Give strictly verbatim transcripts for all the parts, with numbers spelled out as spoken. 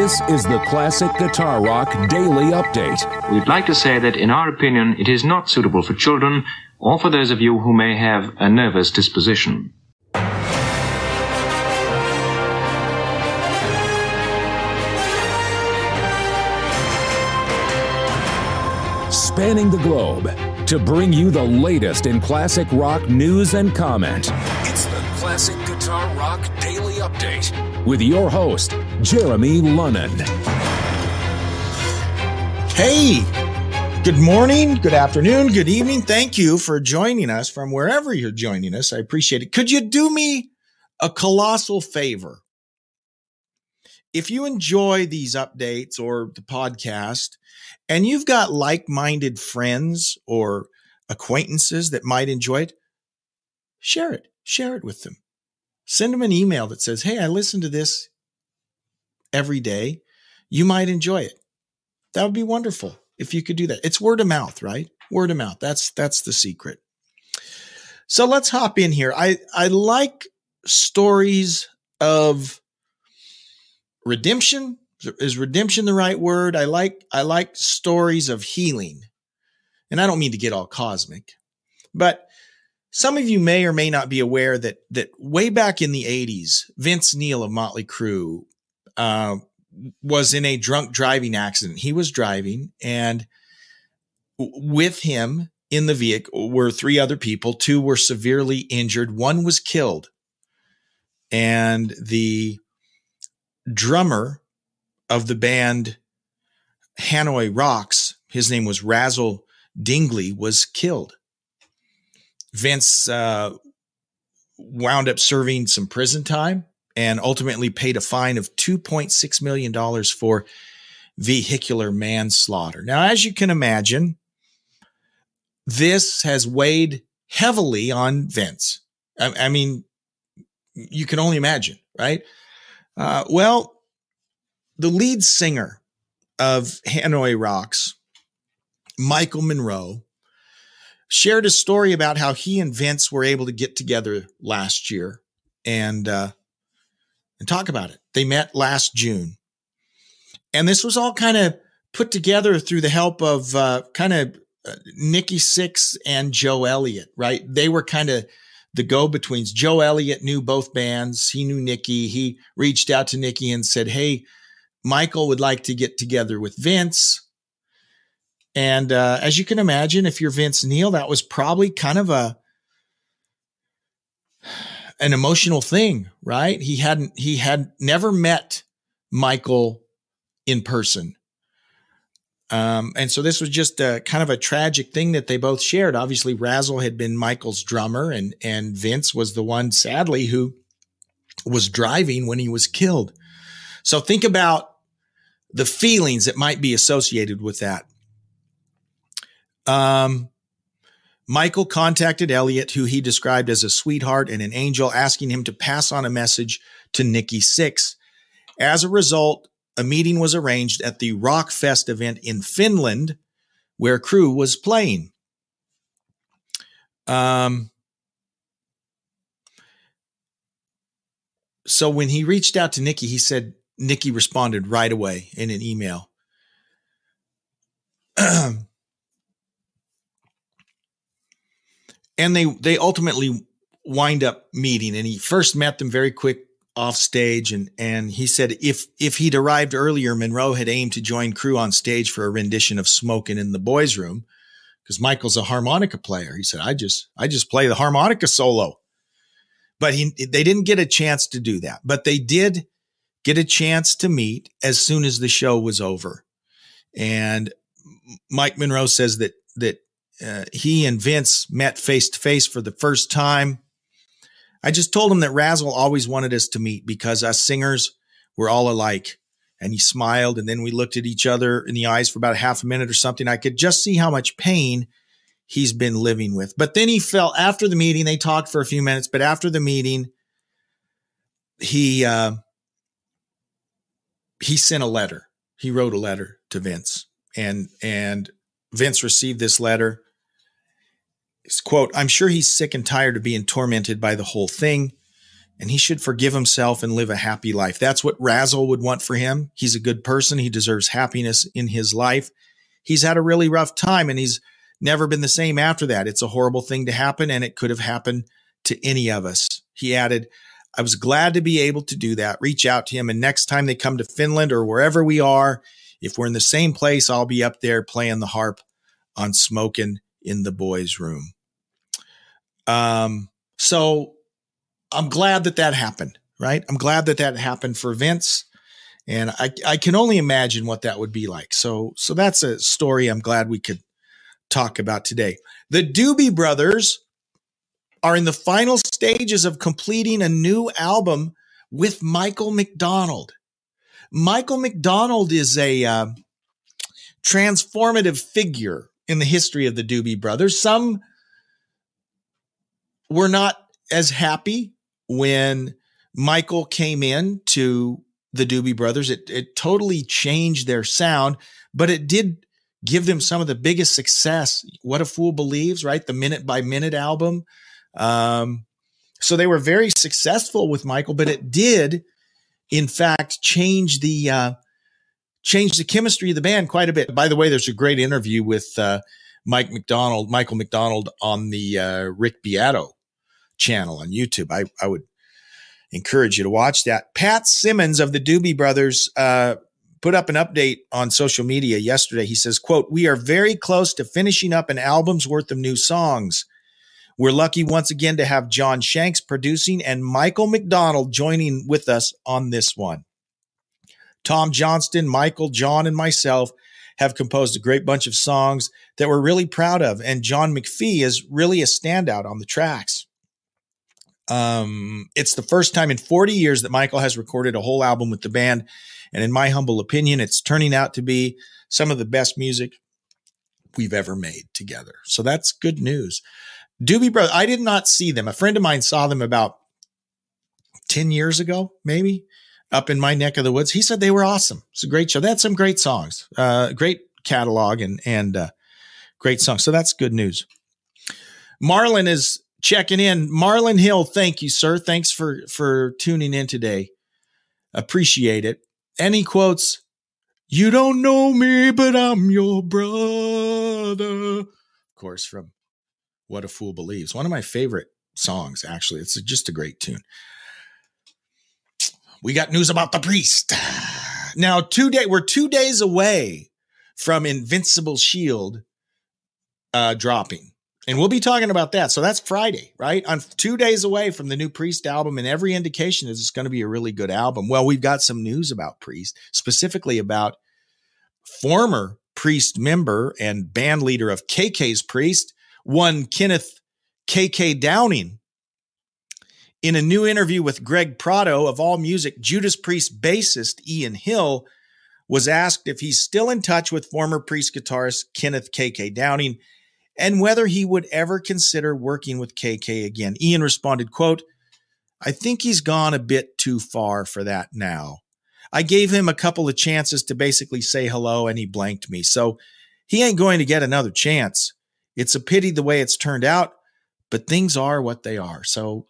This is the Classic Guitar Rock Daily Update. We'd like to say that, in our opinion, it is not suitable for children or for those of you who may have a nervous disposition. Spanning the globe to bring you the latest in classic rock news and comment. It's the Classic Guitar Rock Daily Update with your host, Jeremy Lunnan. Hey, good morning, good afternoon, good evening. Thank you for joining us from wherever you're joining us. I appreciate it. Could you do me a colossal favor? If you enjoy these updates or the podcast, and you've got like-minded friends or acquaintances that might enjoy it, share it. Share it with them. Send them an email that says, hey, I listen to this every day. You might enjoy it. That would be wonderful if you could do that. It's word of mouth, right? Word of mouth. That's that's the secret. So let's hop in here. I, I like stories of redemption. Is redemption the right word? I like I like stories of healing. And I don't mean to get all cosmic, but some of you may or may not be aware that that way back in the eighties, Vince Neil of Motley Crue uh, was in a drunk driving accident. He was driving, and with him in the vehicle were three other people. Two were severely injured. One was killed. And the drummer of the band Hanoi Rocks, his name was Razzle Dingley, was killed. Vince uh, wound up serving some prison time and ultimately paid a fine of two point six million dollars for vehicular manslaughter. Now, as you can imagine, this has weighed heavily on Vince. I, I mean, you can only imagine, right? Uh, well, the lead singer of Hanoi Rocks, Michael Monroe, shared a story about how he and Vince were able to get together last year and uh, and talk about it. They met last June. And this was all kind of put together through the help of uh, kind of uh, Nikki Sixx and Joe Elliott, right? They were kind of the go-betweens. Joe Elliott knew both bands. He knew Nikki. He reached out to Nikki and said, hey, Michael would like to get together with Vince. And uh, as you can imagine, if you're Vince Neil, that was probably kind of a an emotional thing, right? He hadn't he had never met Michael in person. Um, and so this was just a kind of a tragic thing that they both shared. Obviously, Razzle had been Michael's drummer, and and Vince was the one, sadly, who was driving when he was killed. So think about the feelings that might be associated with that. Um, Michael contacted Elliott, who he described as a sweetheart and an angel, asking him to pass on a message to Nikki Sixx. As a result, a meeting was arranged at the Rockfest event in Finland, where Crue was playing. Um, so when he reached out to Nikki, he said, Nikki responded right away in an email. And they they ultimately wind up meeting, and he first met them very quick off stage, and and he said if if he'd arrived earlier, Monroe had aimed to join Crue on stage for a rendition of "Smokin' in the Boys' Room," because Michael's a harmonica player. He said, I just I just play the harmonica solo. But he they didn't get a chance to do that. But they did get a chance to meet as soon as the show was over. And Mike Monroe says that that uh, he and Vince met face to face for the first time. I just told him that Razzle always wanted us to meet because us singers were all alike. And he smiled, and then we looked at each other in the eyes for about a half a minute or something. I could just see how much pain he's been living with. But then he felt, after the meeting, they talked for a few minutes, but after the meeting, he uh, he sent a letter. He wrote a letter to Vince, and and Vince received this letter. It's, quote, I'm sure he's sick and tired of being tormented by the whole thing. and he should forgive himself and live a happy life. That's what Razzle would want for him. He's a good person. He deserves happiness in his life. He's had a really rough time, and he's never been the same after that. It's a horrible thing to happen, and it could have happened to any of us. He added, I was glad to be able to do that, reach out to him, and next time they come to Finland or wherever we are, if we're in the same place, I'll be up there playing the harp on Smokin' in the Boys' Room. Um, so I'm glad that that happened, right? I'm glad that that happened for Vince, and I, I can only imagine what that would be like. So, so that's a story I'm glad we could talk about today. The Doobie Brothers are in the final stages of completing a new album with Michael McDonald. Michael McDonald is a uh, transformative figure in the history of the Doobie Brothers. Some were not as happy when Michael came in to the Doobie Brothers. It, it totally changed their sound, but it did give them some of the biggest success. What a Fool Believes, right? The Minute by Minute album. Um, so they were very successful with Michael, but it did, in fact, change the uh, change the chemistry of the band quite a bit. By the way, there's a great interview with uh, Mike McDonald, Michael McDonald on the uh, Rick Beato channel on YouTube. I, I would encourage you to watch that. Pat Simmons of the Doobie Brothers uh, put up an update on social media yesterday. He says, quote, we are very close to finishing up an album's worth of new songs. We're lucky once again to have John Shanks producing and Michael McDonald joining with us on this one. Tom Johnston, Michael, John, and myself have composed a great bunch of songs that we're really proud of, and John McPhee is really a standout on the tracks. Um, it's the first time in forty years that Michael has recorded a whole album with the band, and in my humble opinion, it's turning out to be some of the best music we've ever made together. So that's good news. Doobie Brothers, I did not see them. A friend of mine saw them about ten years ago, maybe, up in my neck of the woods. He said they were awesome. It's a great show. They had some great songs, uh, great catalog and, and uh, great songs. So that's good news. Marlon is checking in. Marlon Hill, thank you, sir. Thanks for, for tuning in today. Appreciate it. And he quotes, you don't know me, but I'm your brother. Of course, from What a Fool Believes. One of my favorite songs, actually. It's just a great tune. We got news about the Priest. Now, two day, we're two days away from Invincible Shield uh, dropping. And we'll be talking about that. So that's Friday, right? I'm two days away from the new Priest album, and every indication is it's going to be a really good album. Well, we've got some news about Priest, specifically about former Priest member and band leader of K K's Priest, one Kenneth K K Downing. In a new interview with Greg Prado of AllMusic, Judas Priest bassist Ian Hill was asked if he's still in touch with former Priest guitarist Kenneth K K Downing and whether he would ever consider working with K K again. Ian responded, quote, I think he's gone a bit too far for that now. I gave him a couple of chances to basically say hello and he blanked me. So he ain't going to get another chance. It's a pity the way it's turned out, but things are what they are. So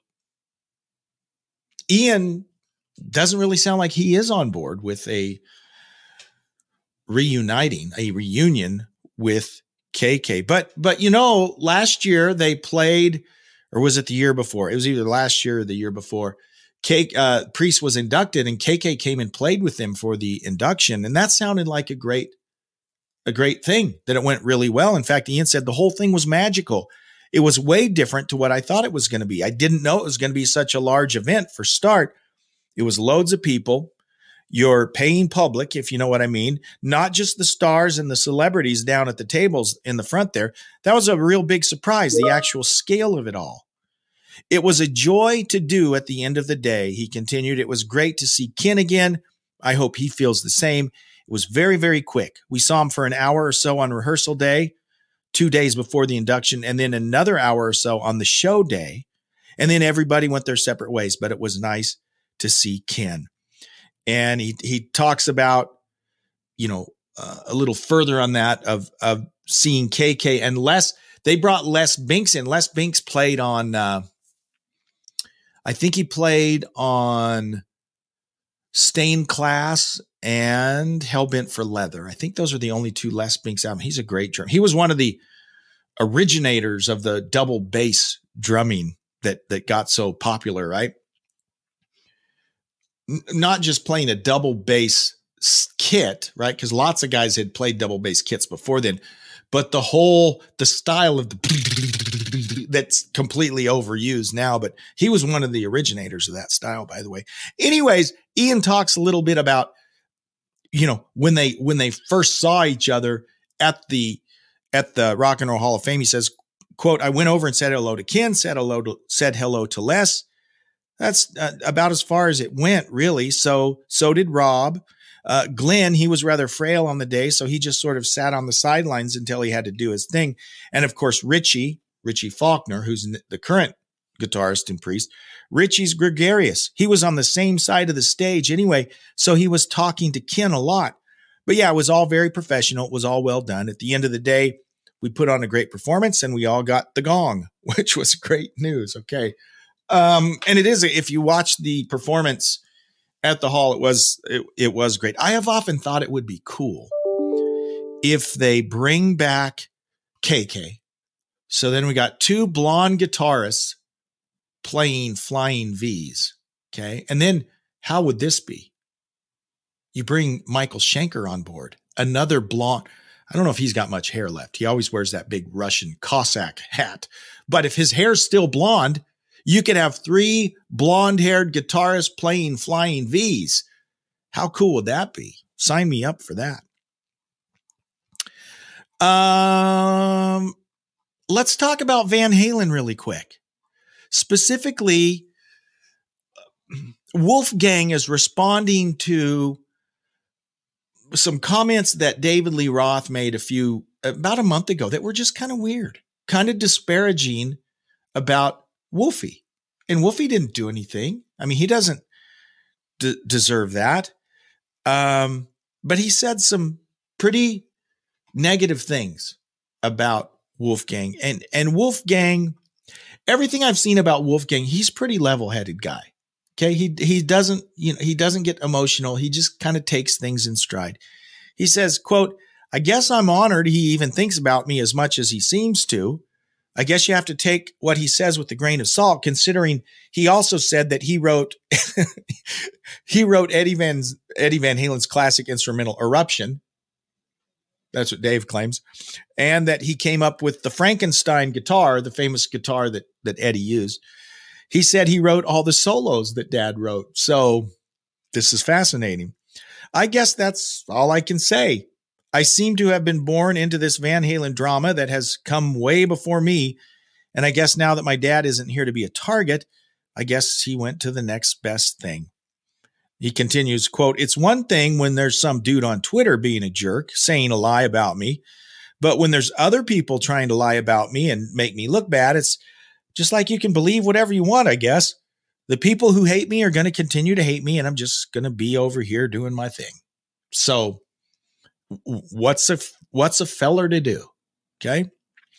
Ian doesn't really sound like he is on board with a reuniting, a reunion with K K. But, but you know, last year they played, or was it the year before? It was either last year or the year before. K, uh, Priest was inducted and K K came and played with them for the induction. And that sounded like a great, a great thing, that it went really well. In fact, Ian said the whole thing was magical. It was way different to what I thought it was going to be. I didn't know it was going to be such a large event. For start, it was loads of people. You're paying public, if you know what I mean, not just the stars and the celebrities down at the tables in the front there. That was a real big surprise, the actual scale of it all. It was a joy to do at the end of the day. He continued, it was great to see Ken again. I hope he feels the same. It was very, very quick. We saw him for an hour or so on rehearsal day, two days before the induction, and then another hour or so on the show day. And then everybody went their separate ways, but it was nice to see Ken. And he he talks about, you know, uh, a little further on that of, of seeing K K and Les. They brought Les Binks in. Les Binks played on, uh, I think he played on Stained Class and Hellbent for Leather. I think those are the only two Les Binks albums. He's a great drummer. He was one of the originators of the double bass drumming that, that got so popular, right? N- not just playing a double bass kit, right? Because lots of guys had played double bass kits before then, but the whole, the style of the that's completely overused now, but he was one of the originators of that style, by the way. Anyways, Ian talks a little bit about, you know, when they, when they first saw each other at the, at the Rock and Roll Hall of Fame. He says, quote, I went over and said hello to Ken, said hello to, said hello to Les. That's uh, about as far as it went, really. So, so did Rob. Uh, Glenn, he was rather frail on the day, so he just sort of sat on the sidelines until he had to do his thing. And of course, Richie, Richie Faulkner, who's the current guitarist and Priest, Richie's gregarious. He was on the same side of the stage anyway, so he was talking to Ken a lot. But yeah, it was all very professional. It was all well done. At the end of the day, we put on a great performance and we all got the gong, which was great news. Okay. Um, and it is, if you watch the performance at the hall, it was, it, it was great. I have often thought it would be cool if they bring back K K. So then we got two blonde guitarists playing Flying V's. Okay. And then how would this be? You bring Michael Schenker on board, another blonde. I don't know if he's got much hair left. He always wears that big Russian Cossack hat. But if his hair's still blonde, you could have three blonde-haired guitarists playing Flying V's. How cool would that be? Sign me up for that. Um, let's talk about Van Halen really quick. Specifically, Wolfgang is responding to some comments that David Lee Roth made a few, about a month ago that were just kind of weird, kind of disparaging about Wolfie. And Wolfie didn't do anything. I mean, he doesn't d- deserve that. Um, but he said some pretty negative things about Wolfgang. And, and Wolfgang, everything I've seen about Wolfgang, he's a pretty level-headed guy. Okay, he he doesn't, you know, he doesn't get emotional. He just kind of takes things in stride. He says, quote, I guess I'm honored he even thinks about me as much as he seems to. I guess you have to take what he says with a grain of salt, considering he also said that he wrote he wrote Eddie Van's Eddie Van Halen's classic instrumental Eruption. That's what Dave claims. And that he came up with the Frankenstein guitar, the famous guitar that that Eddie used. He said he wrote all the solos that Dad wrote. So this is fascinating. I guess that's all I can say. I seem to have been born into this Van Halen drama that has come way before me. And I guess now that my dad isn't here to be a target, I guess he went to the next best thing. He continues, quote, it's one thing when there's some dude on Twitter being a jerk, saying a lie about me. But when there's other people trying to lie about me and make me look bad, it's just like you can believe whatever you want, I guess. The people who hate me are going to continue to hate me, and I'm just going to be over here doing my thing. So what's a, what's a feller to do? Okay.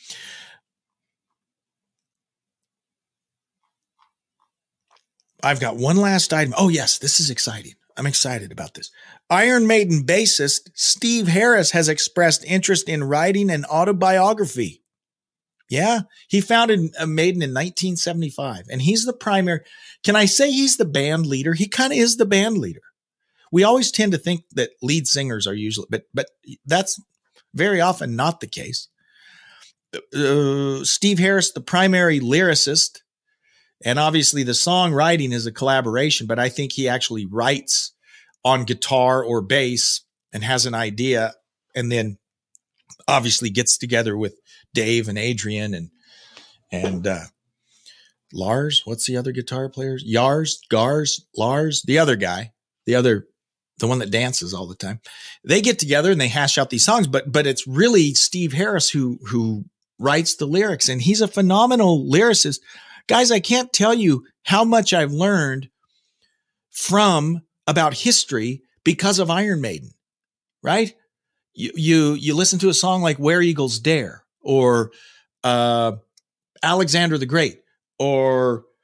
I've got one last item. Oh, yes, this is exciting. I'm excited about this. Iron Maiden bassist Steve Harris has expressed interest in writing an autobiography. Yeah, he founded Maiden in nineteen seventy-five, and he's the primary. Can I say he's the band leader? He kind of is the band leader. We always tend to think that lead singers are usually, but but that's very often not the case. Uh, Steve Harris, the primary lyricist, and obviously the songwriting is a collaboration, but I think he actually writes on guitar or bass and has an idea, and then obviously gets together with Dave and Adrian and and uh, Lars. What's the other guitar players? Yars, Gars, Lars, the other guy, the other, the one that dances all the time. They get together and they hash out these songs, but but it's really Steve Harris who who writes the lyrics, and he's a phenomenal lyricist. Guys, I can't tell you how much I've learned from about history because of Iron Maiden, right? You you you listen to a song like Where Eagles Dare, or uh, Alexander the Great, or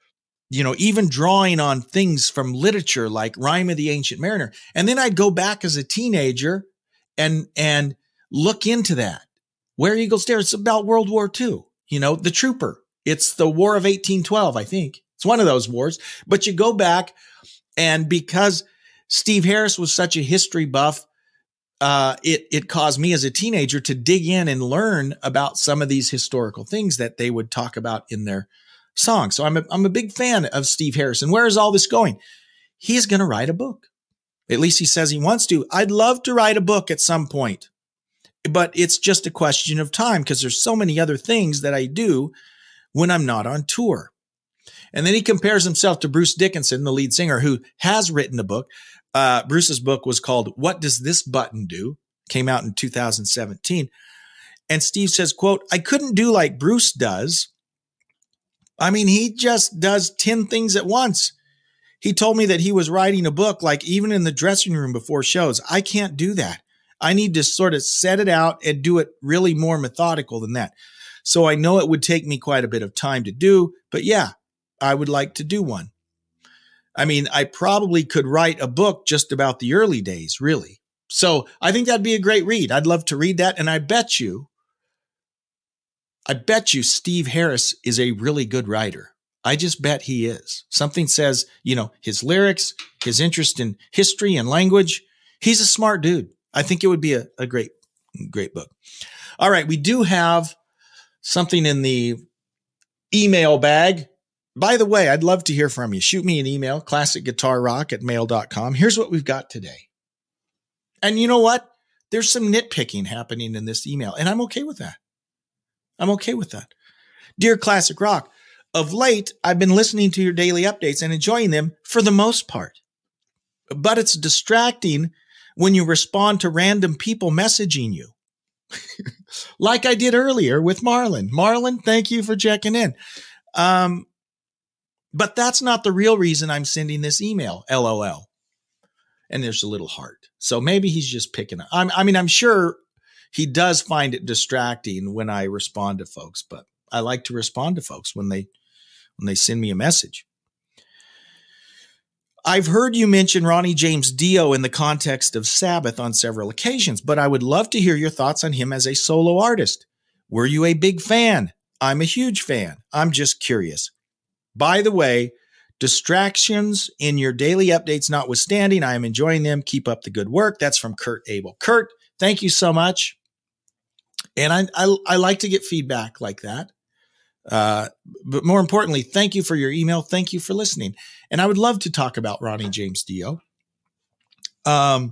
you know, even drawing on things from literature like Rime of the Ancient Mariner. And then I'd go back as a teenager and, and look into that. Where Eagles Dare, it's about World War Two, you know, the Trooper. It's the War of eighteen twelve, I think. It's one of those wars. But you go back, and because Steve Harris was such a history buff, uh, it, it caused me as a teenager to dig in and learn about some of these historical things that they would talk about in their songs. So I'm a, I'm a big fan of Steve Harris. And where is all this going? He's going to write a book. At least he says he wants to. I'd love to write a book at some point. But it's just a question of time because there's so many other things that I do when I'm not on tour. And then he compares himself to Bruce Dickinson, the lead singer, who has written a book. Uh, Bruce's book was called What Does This Button Do? Came out in two thousand seventeen. And Steve says, quote, I couldn't do like Bruce does. I mean, he just does ten things at once. He told me that he was writing a book, like even in the dressing room before shows. I can't do that. I need to sort of set it out and do it really more methodical than that. So I know it would take me quite a bit of time to do, but yeah, I would like to do one. I mean, I probably could write a book just about the early days, really. So I think that'd be a great read. I'd love to read that. And I bet you, I bet you Steve Harris is a really good writer. I just bet he is. Something says, you know, his lyrics, his interest in history and language. He's a smart dude. I think it would be a, a great, great book. All right. We do have something in the email bag. By the way, I'd love to hear from you. Shoot me an email, classic guitar rock at mail dot com. Here's what we've got today. And you know what? There's some nitpicking happening in this email, and I'm okay with that. I'm okay with that. Dear Classic Rock, of late, I've been listening to your daily updates and enjoying them for the most part. But it's distracting when you respond to random people messaging you. Like I did earlier with Marlon. Marlon, thank you for checking in. Um, but that's not the real reason I'm sending this email, L O L. And there's a little heart. So maybe he's just picking up. I'm, I mean, I'm sure he does find it distracting when I respond to folks, but I like to respond to folks when they, when they send me a message. I've heard you mention Ronnie James Dio in the context of Sabbath on several occasions, but I would love to hear your thoughts on him as a solo artist. Were you a big fan? I'm a huge fan. I'm just curious. By the way, distractions in your daily updates notwithstanding, I am enjoying them. Keep up the good work. That's from Kurt Abel. Kurt, thank you so much. And I, I, I like to get feedback like that. Uh, but more importantly, thank you for your email. Thank you for listening. And I would love to talk about Ronnie James Dio. Um,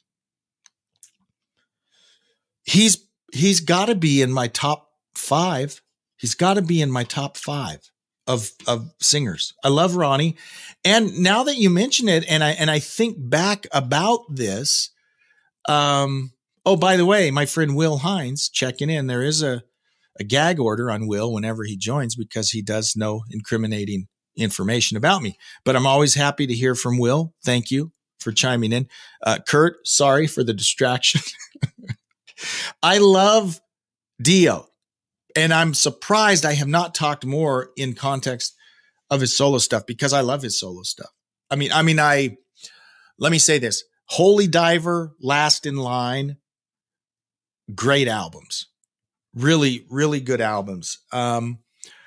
he's, he's gotta be in my top five. He's gotta be in my top five of, of singers. I love Ronnie. And now that you mention it, and I, and I think back about this, um, oh, by the way, my friend Will Hines checking in. There is a, a gag order on Will whenever he joins because he does know incriminating information about me. But I'm always happy to hear from Will. Thank you for chiming in. Uh, Kurt, sorry for the distraction. I love Dio, and I'm surprised I have not talked more in context of his solo stuff because I love his solo stuff. I mean, I mean, I, let me say this. Holy Diver, Last in Line, great albums. Really, really good albums. Um,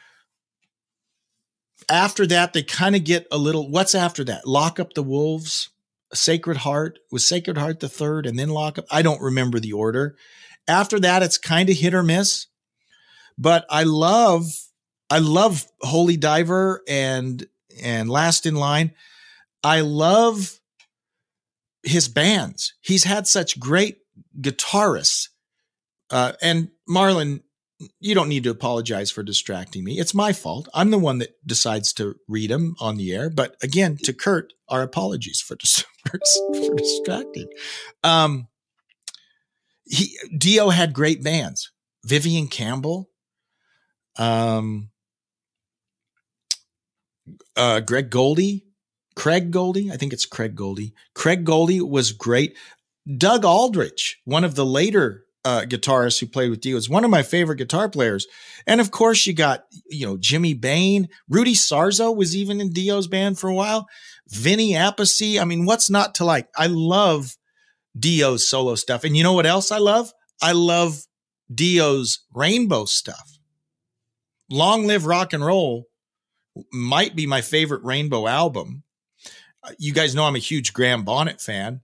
after that, they kind of get a little, what's after that? Lock Up the Wolves, Sacred Heart. Was Sacred Heart the third and then Lock Up? I don't remember the order. After that, it's kind of hit or miss. But I love, I love Holy Diver and, and Last in Line. I love his bands. He's had such great guitarists. Uh, and Marlon, you don't need to apologize for distracting me. It's my fault. I'm the one that decides to read them on the air. But again, to Kurt, our apologies for, dis- for distracting. Um, he, Dio had great bands. Vivian Campbell, um, uh, Greg Goldie, Craig Goldie. I think it's Craig Goldie. Craig Goldie was great. Doug Aldrich, one of the later uh, guitarist who played with Dio. Is one of my favorite guitar players. And of course, you got, you know, Jimmy Bain. Rudy Sarzo was even in Dio's band for a while. Vinny Appice. I mean, what's not to like? I love Dio's solo stuff. And you know what else I love? I love Dio's Rainbow stuff. Long Live Rock and Roll might be my favorite Rainbow album. You guys know I'm a huge Graham Bonnet fan,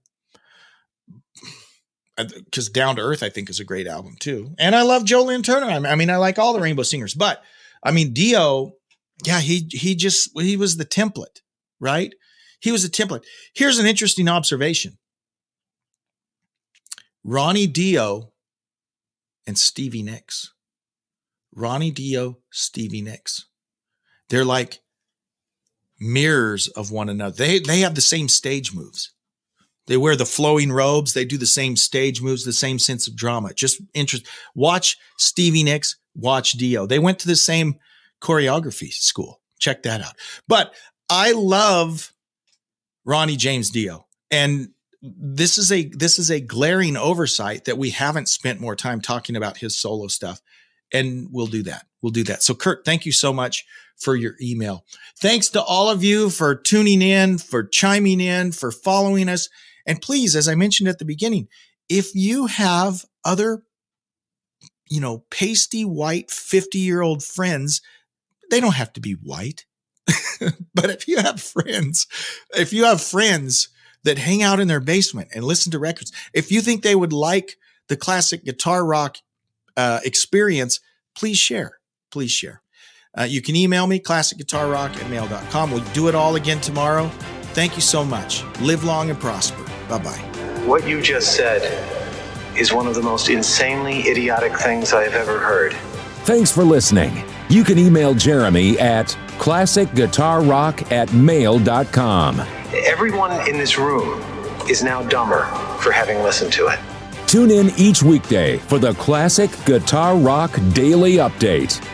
because Down to Earth, I think, is a great album too. And I love Joe Lynn Turner. I mean, I like all the Rainbow singers, but I mean, Dio, yeah, he, he just, he was the template, right? He was a template. Here's an interesting observation. Ronnie Dio and Stevie Nicks. Ronnie Dio, Stevie Nicks. They're like mirrors of one another. They, they have the same stage moves. They wear the flowing robes. They do the same stage moves, the same sense of drama. Just interest. Watch Stevie Nicks, watch Dio. They went to the same choreography school. Check that out. But I love Ronnie James Dio. And this is a, this is a glaring oversight that we haven't spent more time talking about his solo stuff. And we'll do that. We'll do that. So Kurt, thank you so much for your email. Thanks to all of you for tuning in, for chiming in, for following us. And please, as I mentioned at the beginning, if you have other, you know, pasty white fifty year old friends, they don't have to be white, but if you have friends, if you have friends that hang out in their basement and listen to records, if you think they would like the classic guitar rock uh, experience, please share, please share. Uh, you can email me, classic guitar rock at mail dot com. We'll do it all again tomorrow. Thank you so much. Live long and prosper. Bye-bye. What you just said is one of the most insanely idiotic things I have ever heard. Thanks for listening. You can email Jeremy at classic guitar rock at mail dot com. Everyone in this room is now dumber for having listened to it. Tune in each weekday for the Classic Guitar Rock Daily Update.